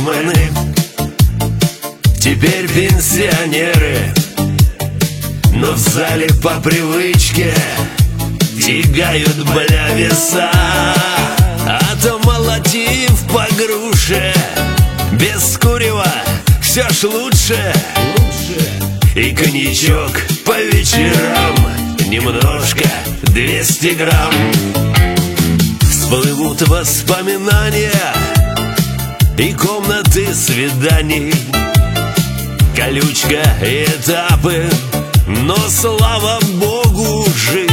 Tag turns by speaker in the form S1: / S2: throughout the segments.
S1: рэкетмены, теперь пенсионеры, но в зале по привычке тягают, бля, веса. А то молотив по груше, без курева все ж лучше. И коньячок по вечерам, немножко, 200 грамм. Всплывут воспоминания и комнаты свиданий, колючка и этапы, но, слава богу, жив.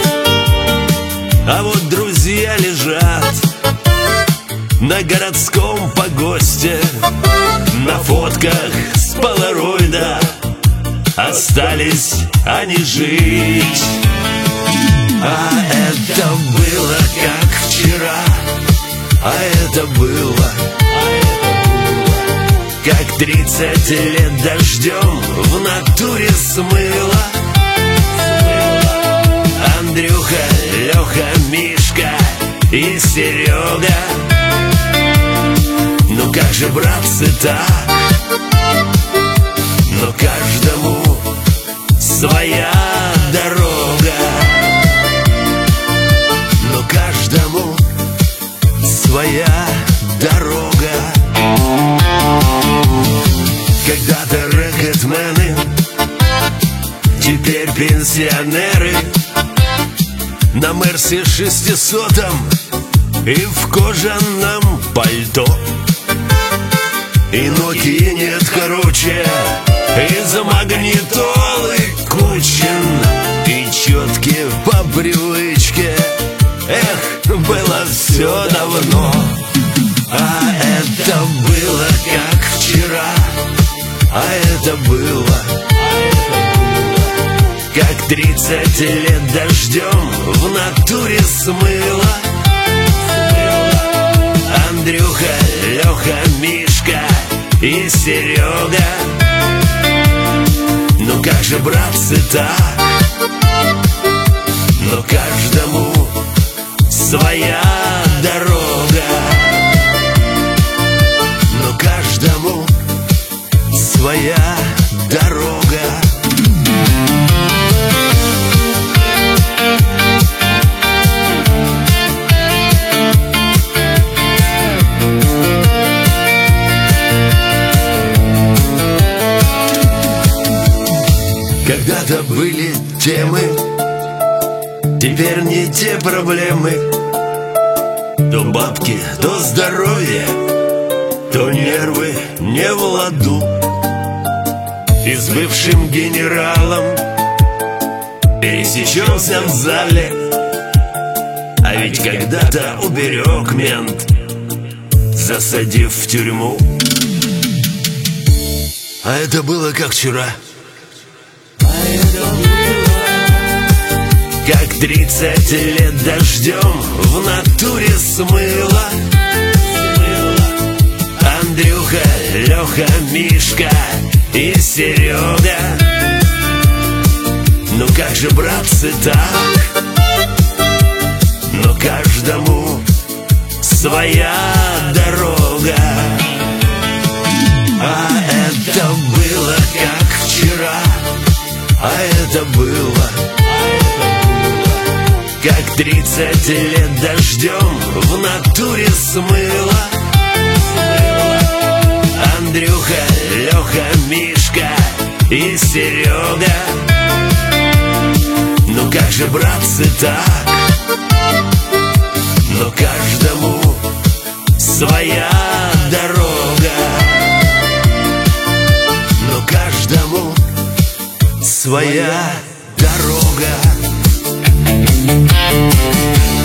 S1: А вот друзья лежат на городском погосте, на фотках с полароида остались они жить. А это было как вчера, а это было как 30 лет дождем в натуре смыло. Андрюха, Леха, Мишка и Серега. Ну как же, братцы, так? Но каждому своя дорога. Но каждому своя дорога. Когда-то рэкетмены, теперь пенсионеры, на Мерсе 600-м и в кожаном пальто. И Nokia нет, короче, из магнитолы Кучин, и четки по привычке. Эх, было все давно. А это было как вчера, а это было как 30 лет дождем в натуре смыло. Андрюха, Леха, Мишка и Серега. Ну как же, братцы, так? Но каждому своя дорога. Но каждому своя дорога. Когда-то были темы, теперь не те проблемы. То бабки, то здоровье, то нервы не в ладу. И с бывшим генералом пересечемся в зале. А ведь когда-то уберег мент, засадив в тюрьму. А это было как вчера, как 30 лет дождем в натуре смыло. Андрюха, Леха, Мишка и Серега. Ну как же, братцы, так? Но каждому своя дорога. А это было как вчера, а это было как 30 лет дождем в натуре смыло. Андрюха, Леха, Мишка и Серега. Ну как же, братцы, так? Но каждому своя дорога. Но каждому своя дорога.